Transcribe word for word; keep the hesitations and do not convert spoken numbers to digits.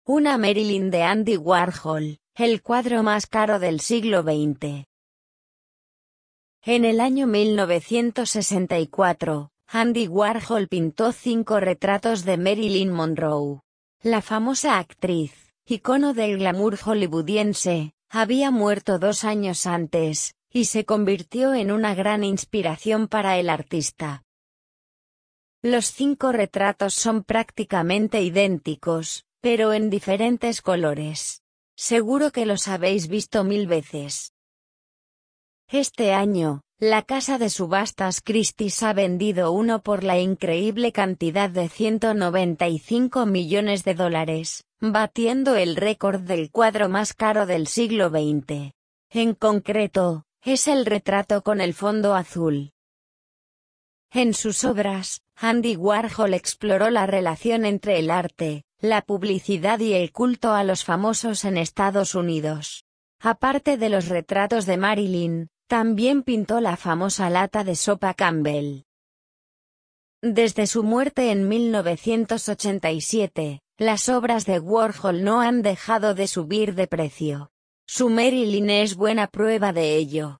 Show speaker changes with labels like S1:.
S1: Una Marilyn de Andy Warhol, el cuadro más caro del siglo veinte. En el año mil novecientos sesenta y cuatro, Andy Warhol pintó cinco retratos de Marilyn Monroe. La famosa actriz, icono del glamour hollywoodiense, había muerto dos años antes, y se convirtió en una gran inspiración para el artista. Los cinco retratos son prácticamente idénticos, pero en diferentes colores. Seguro que los habéis visto mil veces. Este año, la casa de subastas Christie's ha vendido uno por la increíble cantidad de ciento noventa y cinco millones de dólares, batiendo el récord del cuadro más caro del siglo veinte. En concreto, es el retrato con el fondo azul. En sus obras, Andy Warhol exploró la relación entre el arte, la publicidad y el culto a los famosos en Estados Unidos. Aparte de los retratos de Marilyn, también pintó la famosa lata de sopa Campbell. Desde su muerte en mil novecientos ochenta y siete, las obras de Warhol no han dejado de subir de precio. Su Marilyn es buena prueba de ello.